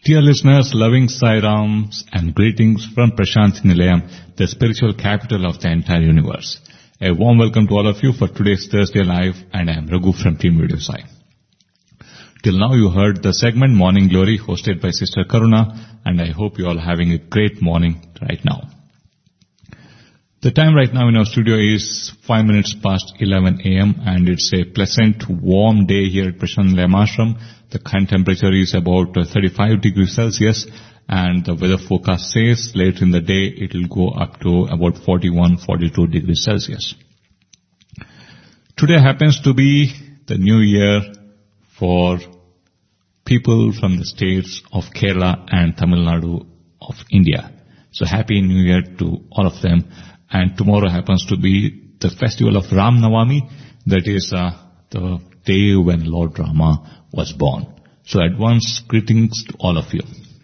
Dear listeners, loving Sai Rams and greetings from Prashanthi Nilayam, the spiritual capital of the entire universe. A warm welcome to all of you for today's Thursday Live, and I am Raghu from Team Radio Sai. Till now you heard the segment Morning Glory hosted by Sister Karuna, and I hope you all are having a great morning right now. The time right now in our studio is 5 minutes past 11 a.m. and it's a pleasant, warm day here at Prashanthi Nilayam Ashram. The current temperature is about 35 degrees Celsius, and the weather forecast says later in the day it will go up to about 41-42 degrees Celsius. Today happens to be the new year for people from the states of Kerala and Tamil Nadu of India. So happy new year to all of them. And tomorrow happens to be the festival of Ram Navami, that is the day when Lord Rama was born. So advance greetings to all of you.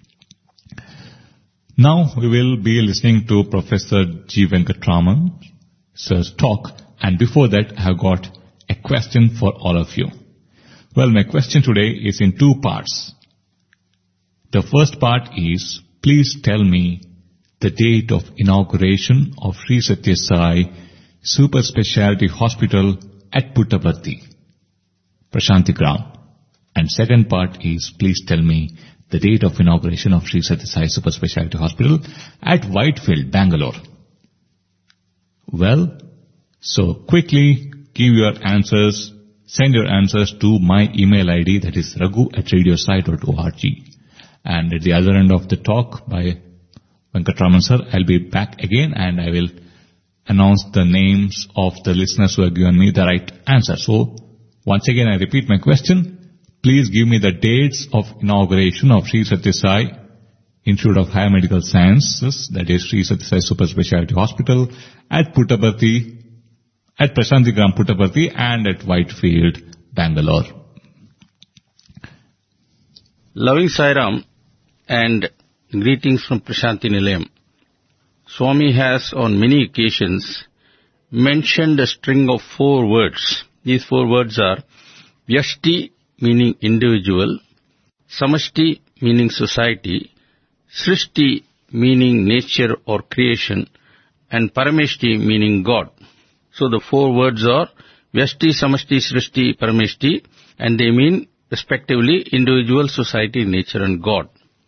Now we will be listening to Professor G. Venkatraman sir's talk, and before that I have got a question for all of you. Well, my question today is in two parts. The first part is, please tell me the date of inauguration of Sri Sathya Sai Super Speciality Hospital at Puttaparthi, Prashanthi Gram. And second part is, please tell me the date of inauguration of Sri Sathya Sai Super Speciality Hospital at Whitefield, Bangalore. Well, so quickly give your answers, send your answers to my email ID, that is raghu@radiosai.org. And at the other end of the talk by Venkatraman sir, I'll be back again and I will announce the names of the listeners who have given me the right answer. So, once again I repeat my question. Please give me the dates of inauguration of Sri Sathya Sai Institute of Higher Medical Sciences, that is Sri Sathya Sai Super Speciality Hospital at Puttaparthi, at Prashanthi Gram Puttaparthi and at Whitefield, Bangalore. Loving Sai Ram and greetings from Prashanthi Nilayam. Swami has on many occasions mentioned a string of 4 words. These 4 words are Vyashti, meaning individual, Samashti, meaning society, Srishti, meaning nature or creation, and Parameshti, meaning God. So the 4 words are Vyashti, Samashti, Srishti, Parameshti, and they mean respectively individual, society, nature and God.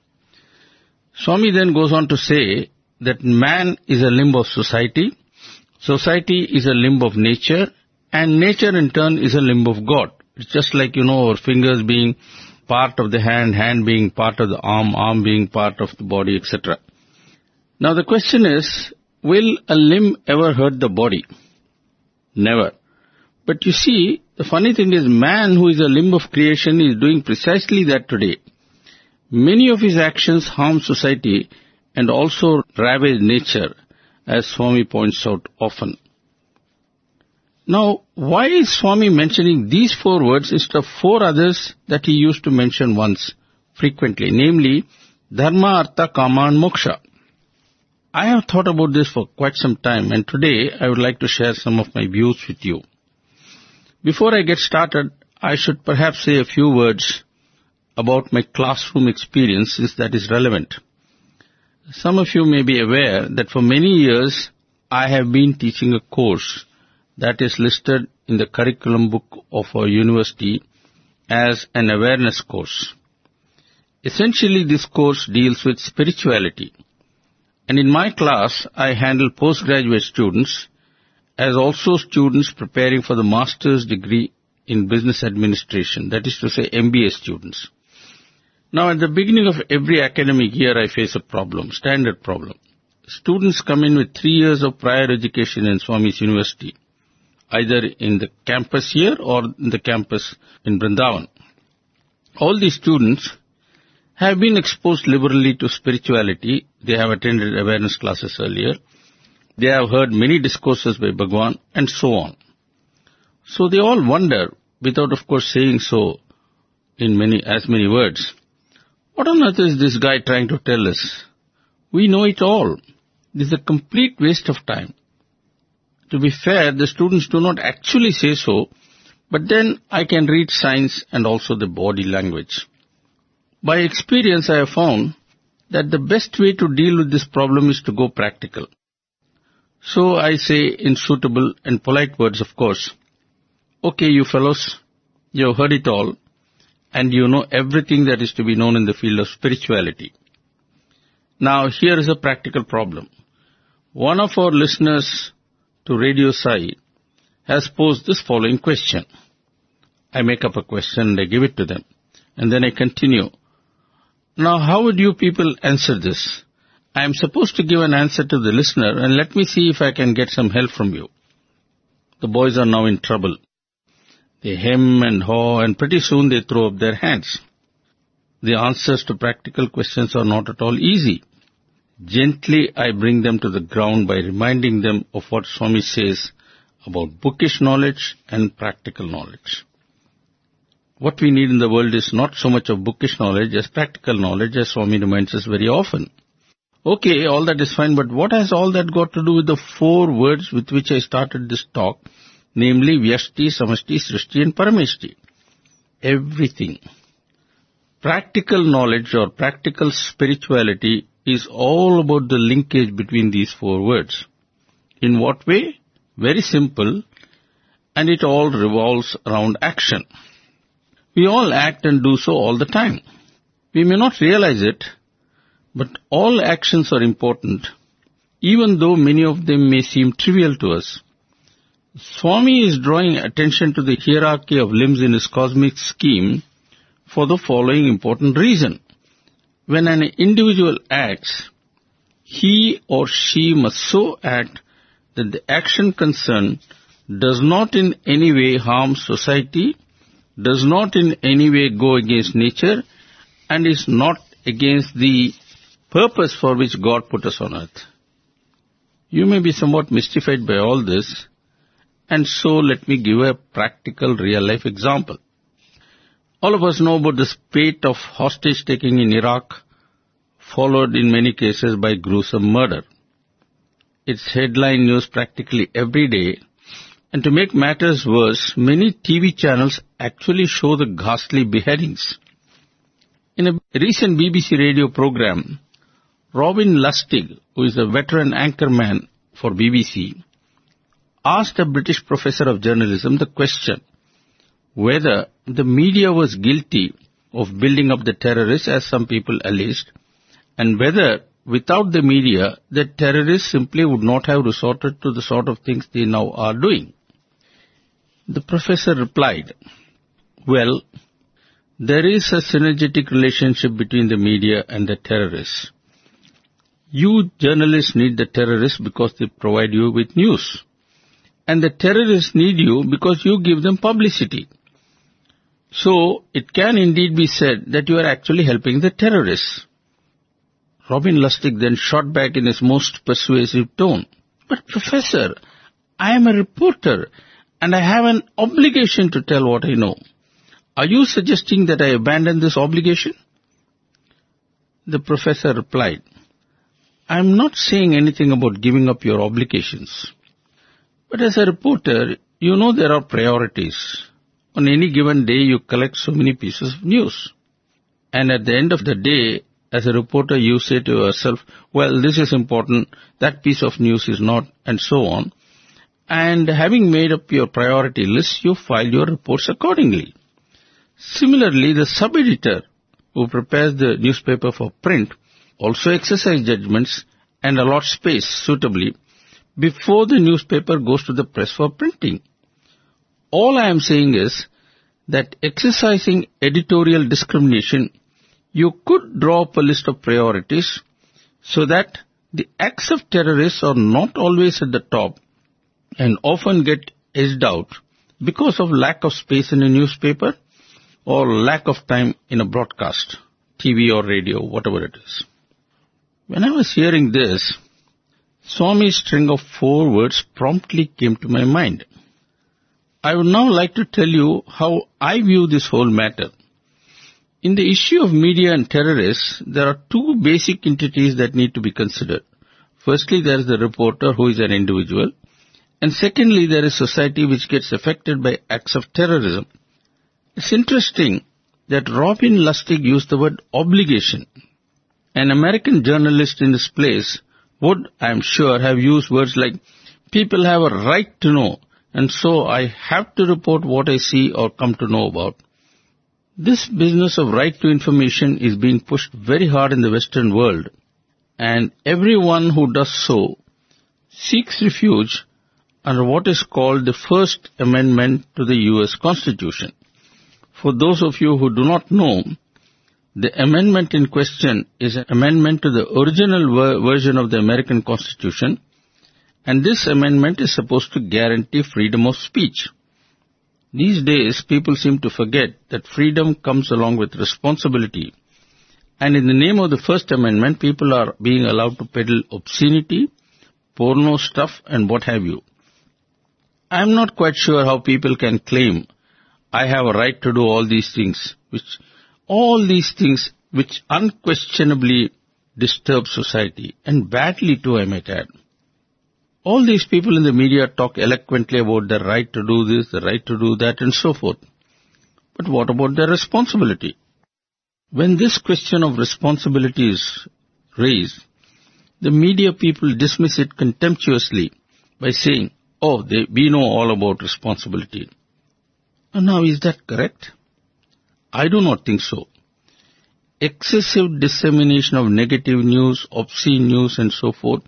Swami then goes on to say that man is a limb of society, society is a limb of nature, and nature in turn is a limb of God. It's just like, our fingers being part of the hand, hand being part of the arm, arm being part of the body, etc. Now the question is, will a limb ever hurt the body? Never. But you see, the funny thing is, man who is a limb of creation is doing precisely that today. Many of his actions harm society and also ravage nature, as Swami points out often. Now, why is Swami mentioning these 4 words instead of 4 others that he used to mention once frequently, namely Dharma, Artha, Kama and Moksha? I have thought about this for quite some time, and today I would like to share some of my views with you. Before I get started, I should perhaps say a few words about my classroom experiences that is relevant. Some of you may be aware that for many years I have been teaching a course that is listed in the curriculum book of our university as an awareness course. Essentially, this course deals with spirituality. And in my class, I handle postgraduate students as also students preparing for the master's degree in business administration, that is to say MBA students. Now, at the beginning of every academic year, I face a problem, standard problem. Students come in with 3 years of prior education in Swami's university, either in the campus here or in the campus in Vrindavan. All these students have been exposed liberally to spirituality. They have attended awareness classes earlier. They have heard many discourses by Bhagwan and so on. So they all wonder, without of course saying so in as many words, what on earth is this guy trying to tell us? We know it all. This is a complete waste of time. To be fair, the students do not actually say so, but then I can read signs and also the body language. By experience, I have found that the best way to deal with this problem is to go practical. So I say in suitable and polite words, of course, okay, you fellows, you have heard it all, and you know everything that is to be known in the field of spirituality. Now, here is a practical problem. One of our listeners to Radio Sai has posed this following question. I make up a question and I give it to them. And then I continue. Now, how would you people answer this? I am supposed to give an answer to the listener, and let me see if I can get some help from you. The boys are now in trouble. They hem and haw, and pretty soon they throw up their hands. The answers to practical questions are not at all easy. Gently I bring them to the ground by reminding them of what Swami says about bookish knowledge and practical knowledge. What we need in the world is not so much of bookish knowledge as practical knowledge, as Swami reminds us very often. Okay, all that is fine, but what has all that got to do with the 4 words with which I started this talk, namely Vyashti, Samashti, Srishti and Parameshti? Everything. Practical knowledge or practical spirituality is all about the linkage between these 4 words. In what way? Very simple, and it all revolves around action. We all act and do so all the time. We may not realize it, but all actions are important, even though many of them may seem trivial to us. Swami is drawing attention to the hierarchy of limbs in his cosmic scheme for the following important reason. When an individual acts, he or she must so act that the action concerned does not in any way harm society, does not in any way go against nature, and is not against the purpose for which God put us on earth. You may be somewhat mystified by all this, and so let me give a practical real-life example. All of us know about the spate of hostage-taking in Iraq, followed in many cases by gruesome murder. It's headline news practically every day, and to make matters worse, many TV channels actually show the ghastly beheadings. In a recent BBC radio program, Robin Lustig, who is a veteran anchorman for BBC, asked a British professor of journalism the question whether the media was guilty of building up the terrorists, as some people alleged, and whether without the media, the terrorists simply would not have resorted to the sort of things they now are doing. The professor replied, well, there is a synergetic relationship between the media and the terrorists. You journalists need the terrorists because they provide you with news. And the terrorists need you because you give them publicity. So, it can indeed be said that you are actually helping the terrorists. Robin Lustig then shot back in his most persuasive tone. But Professor, I am a reporter and I have an obligation to tell what I know. Are you suggesting that I abandon this obligation? The professor replied, I am not saying anything about giving up your obligations. But as a reporter, you know there are priorities. On any given day, you collect so many pieces of news. And at the end of the day, as a reporter, you say to yourself, well, this is important, that piece of news is not, and so on. And having made up your priority list, you file your reports accordingly. Similarly, the sub-editor who prepares the newspaper for print also exercises judgments and allots space suitably before the newspaper goes to the press for printing. All I am saying is that exercising editorial discrimination, you could draw up a list of priorities so that the acts of terrorists are not always at the top and often get edged out because of lack of space in a newspaper or lack of time in a broadcast, TV or radio, whatever it is. When I was hearing this, Swami's string of 4 words promptly came to my mind. I would now like to tell you how I view this whole matter. In the issue of media and terrorists, there are 2 basic entities that need to be considered. Firstly, there is the reporter who is an individual, and secondly, there is society which gets affected by acts of terrorism. It's interesting that Robin Lustig used the word obligation. An American journalist in his place would, I am sure, have used words like, people have a right to know, and so I have to report what I see or come to know about. This business of right to information is being pushed very hard in the Western world, and everyone who does so seeks refuge under what is called the First Amendment to the U.S. Constitution. For those of you who do not know, the amendment in question is an amendment to the original version of the American Constitution, and this amendment is supposed to guarantee freedom of speech. These days, people seem to forget that freedom comes along with responsibility, and in the name of the First Amendment, people are being allowed to peddle obscenity, porno stuff, and what have you. I am not quite sure how people can claim I have a right to do all these things, which unquestionably disturb society, and badly too, I might add. All these people in the media talk eloquently about the right to do this, the right to do that, and so forth. But what about their responsibility? When this question of responsibility is raised, the media people dismiss it contemptuously by saying, we know all about responsibility. And now, is that correct? I do not think so. Excessive dissemination of negative news, obscene news, and so forth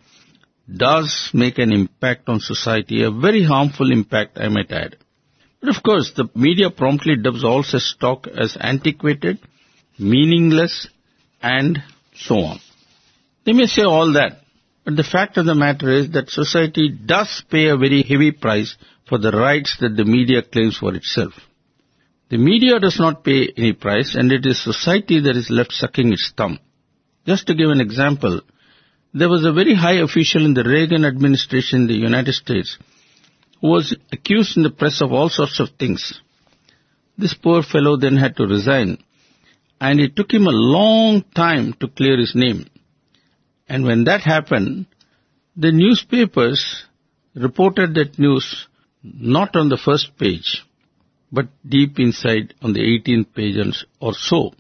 does make an impact on society, a very harmful impact, I might add. But of course, the media promptly dubs all such talk as antiquated, meaningless, and so on. They may say all that, but the fact of the matter is that society does pay a very heavy price for the rights that the media claims for itself. The media does not pay any price, and it is society that is left sucking its thumb. Just to give an example, there was a very high official in the Reagan administration in the United States who was accused in the press of all sorts of things. This poor fellow then had to resign, and it took him a long time to clear his name. And when that happened, the newspapers reported that news not on the first page, but deep inside on the 18th page or so.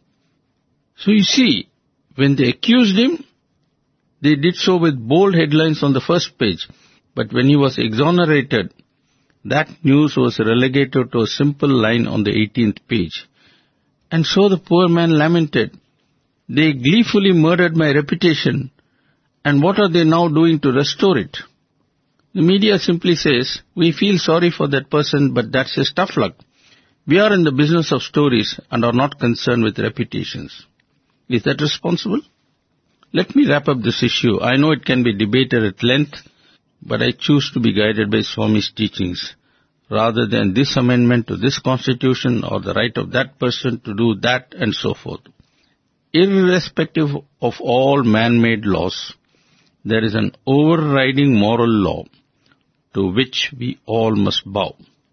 So you see, when they accused him, they did so with bold headlines on the first page, but when he was exonerated, that news was relegated to a simple line on the 18th page. And so the poor man lamented, "They gleefully murdered my reputation, and what are they now doing to restore it?" The media simply says, "We feel sorry for that person, but that's his tough luck. We are in the business of stories and are not concerned with reputations." Is that responsible? Let me wrap up this issue. I know it can be debated at length, but I choose to be guided by Swami's teachings, rather than this amendment to this constitution or the right of that person to do that and so forth. Irrespective of all man-made laws, there is an overriding moral law to which we all must bow.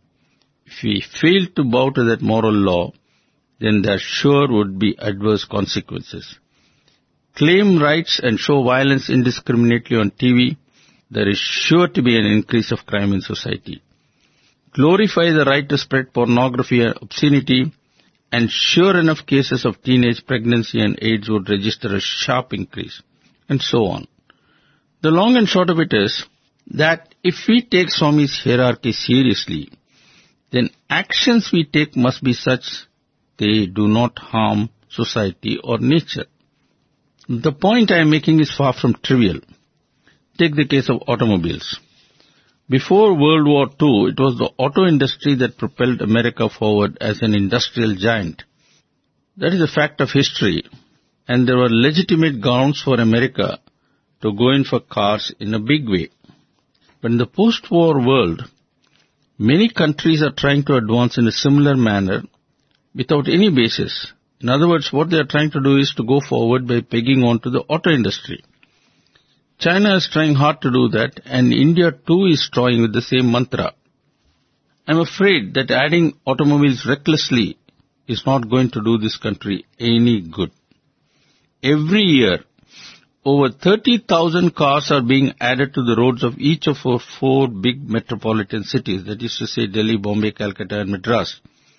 If we fail to bow to that moral law, then there sure would be adverse consequences. Claim rights and show violence indiscriminately on TV, there is sure to be an increase of crime in society. Glorify the right to spread pornography and obscenity, and sure enough cases of teenage pregnancy and AIDS would register a sharp increase, and so on. The long and short of it is that if we take Swami's hierarchy seriously, then actions we take must be such they do not harm society or nature. The point I am making is far from trivial. Take the case of automobiles. Before World War II, it was the auto industry that propelled America forward as an industrial giant. That is a fact of history, and there were legitimate grounds for America to go in for cars in a big way. But in the post-war world, many countries are trying to advance in a similar manner without any basis. In other words, what they are trying to do is to go forward by pegging on to the auto industry. China is trying hard to do that, and India too is toying with the same mantra. I am afraid that adding automobiles recklessly is not going to do this country any good. Every year, over 30,000 cars are being added to the roads of each of our 4 big metropolitan cities, that is to say Delhi, Bombay, Calcutta and Madras.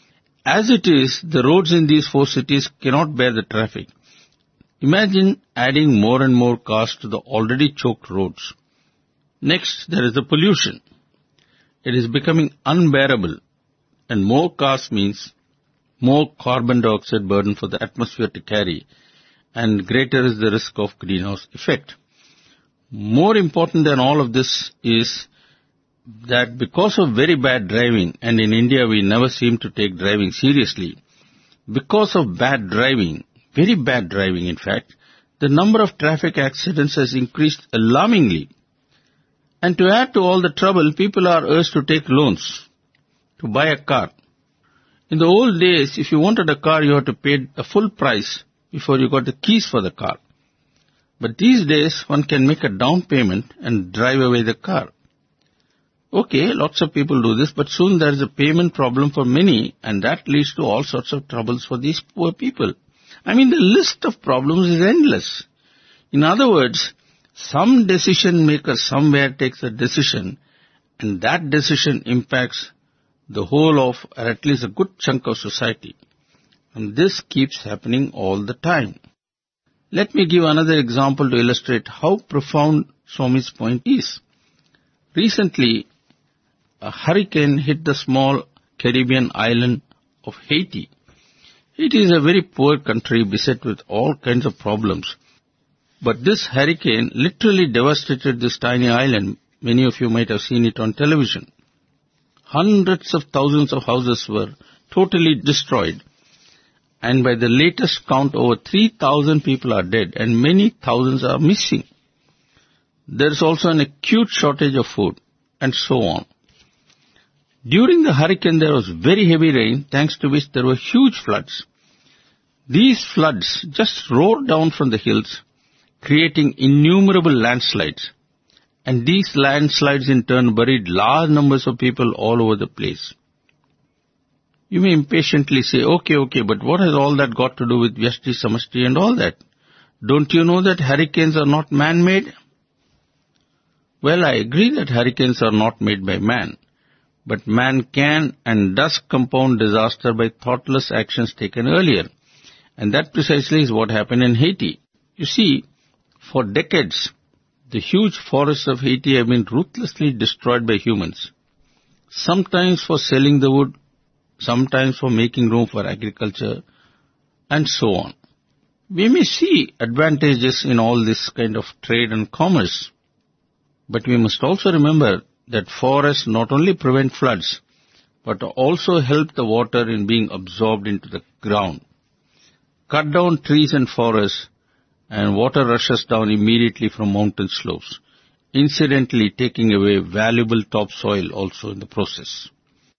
As it is, the roads in these 4 cities cannot bear the traffic. Imagine adding more and more cars to the already choked roads. Next, there is the pollution. It is becoming unbearable, and more cars means more carbon dioxide burden for the atmosphere to carry, and greater is the risk of greenhouse effect. More important than all of this is that because of very bad driving, and in India we never seem to take driving seriously, because of bad driving, very bad driving in fact, the number of traffic accidents has increased alarmingly. And to add to all the trouble, people are urged to take loans to buy a car. In the old days, if you wanted a car, you had to pay a full price before you got the keys for the car. But these days, one can make a down payment and drive away the car. Okay, lots of people do this, but soon there is a payment problem for many, and that leads to all sorts of troubles for these poor people. I mean, the list of problems is endless. In other words, some decision maker somewhere takes a decision, and that decision impacts the whole of, or at least a good chunk of society. And this keeps happening all the time. Let me give another example to illustrate how profound Swami's point is. Recently, a hurricane hit the small Caribbean island of Haiti. Haiti is a very poor country beset with all kinds of problems. But this hurricane literally devastated this tiny island. Many of you might have seen it on television. Hundreds of thousands of houses were totally destroyed. And by the latest count, over 3,000 people are dead and many thousands are missing. There is also an acute shortage of food, and so on. During the hurricane, there was very heavy rain, thanks to which there were huge floods. These floods just roared down from the hills, creating innumerable landslides. And these landslides in turn buried large numbers of people all over the place. You may impatiently say, okay, but what has all that got to do with Vyashti, Samashti and all that? Don't you know that hurricanes are not man-made? Well, I agree that hurricanes are not made by man. But man can and does compound disaster by thoughtless actions taken earlier. And that precisely is what happened in Haiti. You see, for decades, the huge forests of Haiti have been ruthlessly destroyed by humans. Sometimes for selling the wood, sometimes for making room for agriculture, and so on. We may see advantages in all this kind of trade and commerce, but we must also remember that forests not only prevent floods, but also help the water in being absorbed into the ground. Cut down trees and forests, and water rushes down immediately from mountain slopes, incidentally taking away valuable topsoil also in the process.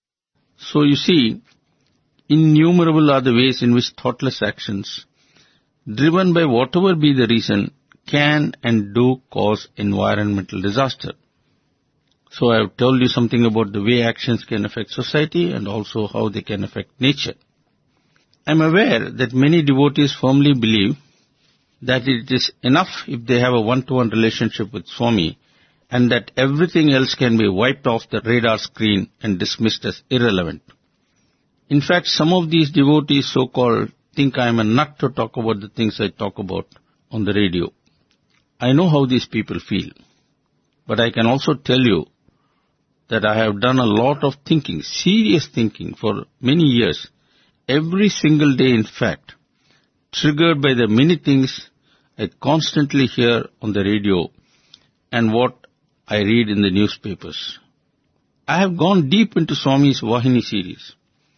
So you see, innumerable are the ways in which thoughtless actions, driven by whatever be the reason, can and do cause environmental disaster. So I have told you something about the way actions can affect society and also how they can affect nature. I am aware that many devotees firmly believe that it is enough if they have a one-to-one relationship with Swami, and that everything else can be wiped off the radar screen and dismissed as irrelevant. In fact, some of these devotees, so-called, think I am a nut to talk about the things I talk about on the radio. I know how these people feel, but I can also tell you that I have done a lot of thinking, serious thinking, for many years, every single day in fact, triggered by the many things I constantly hear on the radio and what I read in the newspapers. I have gone deep into Swami's Vahini series.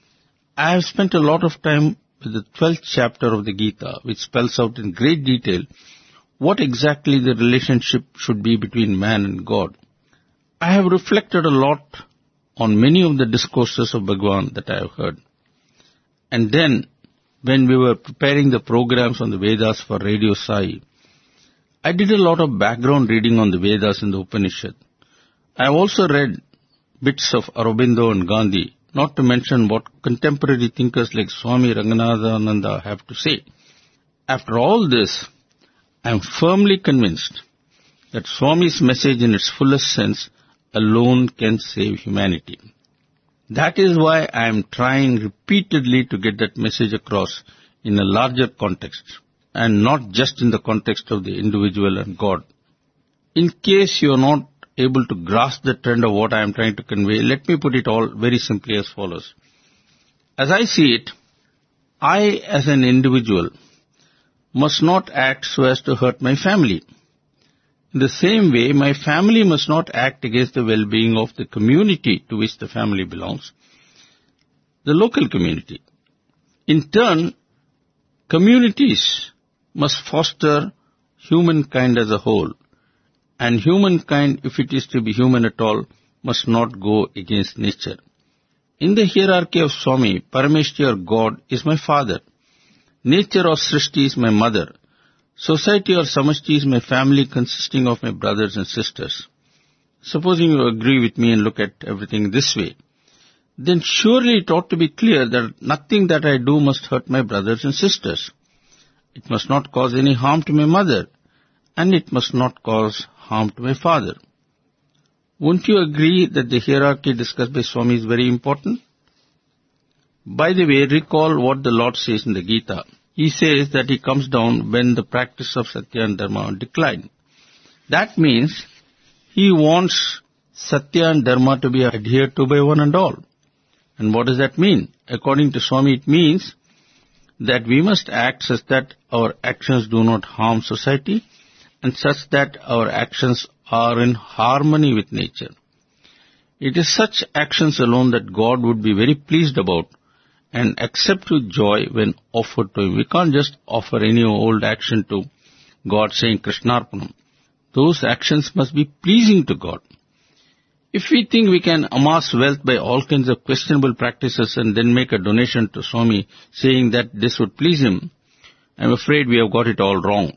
I have spent a lot of time with the 12th chapter of the Gita, which spells out in great detail what exactly the relationship should be between man and God. I have reflected a lot on many of the discourses of Bhagwan that I have heard. And then, when we were preparing the programs on the Vedas for Radio Sai, I did a lot of background reading on the Vedas and the Upanishad. I have also read bits of Aurobindo and Gandhi, not to mention what contemporary thinkers like Swami Ranganathananda have to say. After all this, I am firmly convinced that Swami's message in its fullest sense alone can save humanity. That is why I am trying repeatedly to get that message across in a larger context, and not just in the context of the individual and God. In case you are not able to grasp the trend of what I am trying to convey, let me put it all very simply as follows. As I see it, I as an individual must not act so as to hurt my family. In the same way, my family must not act against the well-being of the community to which the family belongs, the local community. In turn, communities must foster humankind as a whole, and humankind, if it is to be human at all, must not go against nature. In the hierarchy of Swami, Parameshti or God is my father. Nature or Srishti is my mother. Society or Samashti is my family consisting of my brothers and sisters. Supposing you agree with me and look at everything this way, then surely it ought to be clear that nothing that I do must hurt my brothers and sisters. It must not cause any harm to my mother, and it must not cause harm to my father. Won't you agree that the hierarchy discussed by Swami is very important? By the way, recall what the Lord says in the Gita. He says that He comes down when the practice of Satya and Dharma decline. That means He wants Satya and Dharma to be adhered to by one and all. And what does that mean? According to Swami, it means that we must act such that our actions do not harm society and such that our actions are in harmony with nature. It is such actions alone that God would be very pleased about and accept with joy when offered to Him. We can't just offer any old action to God saying Krishnarpanam. Those actions must be pleasing to God. If we think we can amass wealth by all kinds of questionable practices and then make a donation to Swami saying that this would please Him, I'm afraid we have got it all wrong.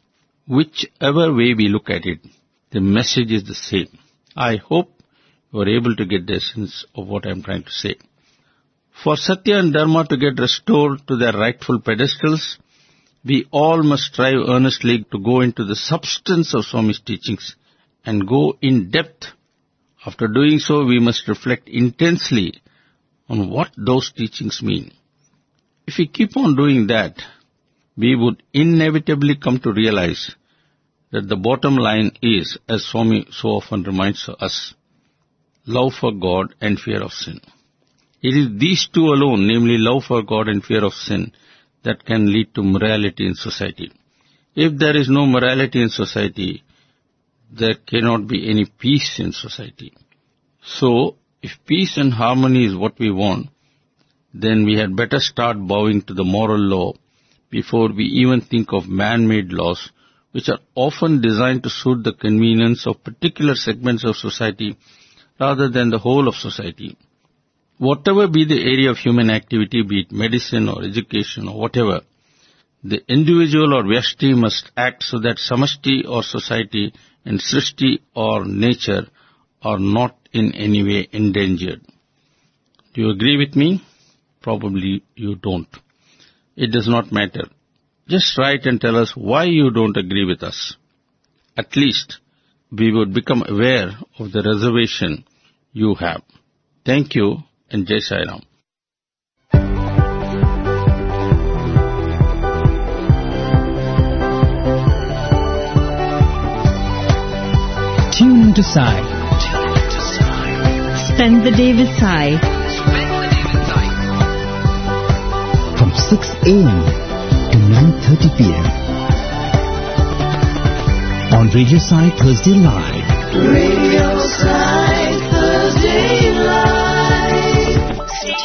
Whichever way we look at it, the message is the same. I hope you are able to get the essence of what I'm trying to say. For Satya and Dharma to get restored to their rightful pedestals, we all must strive earnestly to go into the substance of Swami's teachings and go in depth. After doing so, we must reflect intensely on what those teachings mean. If we keep on doing that, we would inevitably come to realize that the bottom line is, as Swami so often reminds us, love for God and fear of sin. It is these two alone, namely love for God and fear of sin, that can lead to morality in society. If there is no morality in society, there cannot be any peace in society. So, if peace and harmony is what we want, then we had better start bowing to the moral law before we even think of man-made laws, which are often designed to suit the convenience of particular segments of society rather than the whole of society. Whatever be the area of human activity, be it medicine or education or whatever, the individual or vyashti must act so that samashti or society and srishti or nature are not in any way endangered. Do you agree with me? Probably you don't. It does not matter. Just write and tell us why you don't agree with us. At least we would become aware of the reservation you have. Thank you and Jai Sai Ram. Tune into Sai. Spend the day with Sai. From 6 a.m. to 9:30 p.m. on Radio Sai Thursday Live. Radio Sai Thursday Live.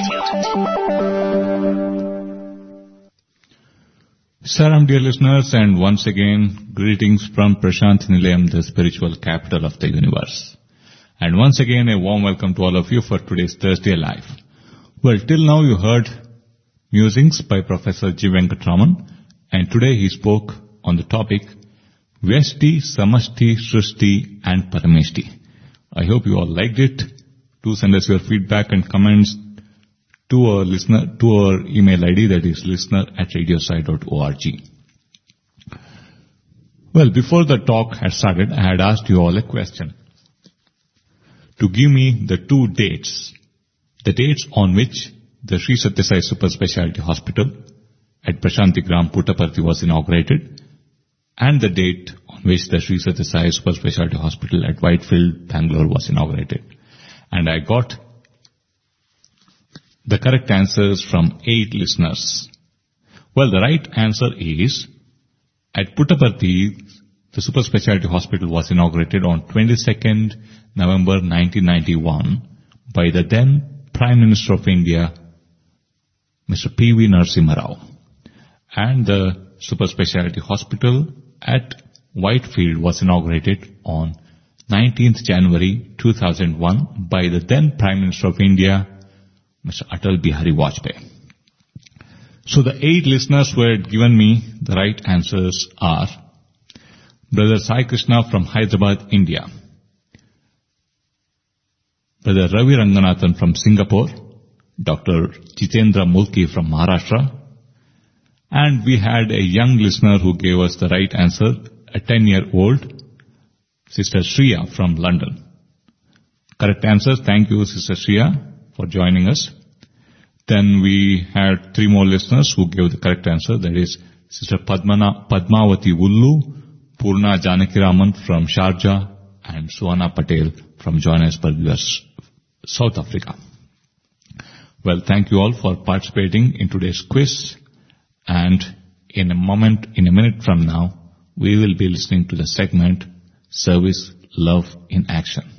Salam, dear listeners, and once again, greetings from Prashanthi Nilayam, the spiritual capital of the universe. And once again, a warm welcome to all of you for today's Thursday Live. Well, till now you heard musings by Professor G. Venkatraman, and today he spoke on the topic Vyashti, Samashti, Srishti and Parameshti. I hope you all liked it. Do send us your feedback and comments to our email ID, that is listener@radiosai.org. Well, before the talk had started, I had asked you all a question. To give me the two dates the dates on which the Sri Sathya Sai Super Speciality Hospital at Prashantigram, Puttaparthi was inaugurated, and the date on which the Sri Sathya Sai Super Speciality Hospital at Whitefield, Bangalore was inaugurated. And I got the correct answers from 8 listeners. Well, the right answer is, at Puttaparthi, the Super Speciality Hospital was inaugurated on 22nd November 1991 by the then Prime Minister of India, Mr. P.V. Narasimha Rao. And the Super Speciality Hospital at Whitefield was inaugurated on 19th January 2001 by the then Prime Minister of India, Mr. Atal Bihari Vajpayee. So the 8 listeners who had given me the right answers are Brother Sai Krishna from Hyderabad, India, Brother Ravi Ranganathan from Singapore, Dr. Jitendra Mulki from Maharashtra, and we had a young listener who gave us the right answer, a 10-year-old, Sister Shriya from London. Correct answer. Thank you, Sister Shriya, for joining us. Then we had 3 more listeners who gave the correct answer. That is Sister Padmavati Ullu, Purna Janakiraman from Sharjah, and Suhana Patel from Johannesburg, South Africa. Well, thank you all for participating in today's quiz. And in a minute from now, we will be listening to the segment Service, Love in Action.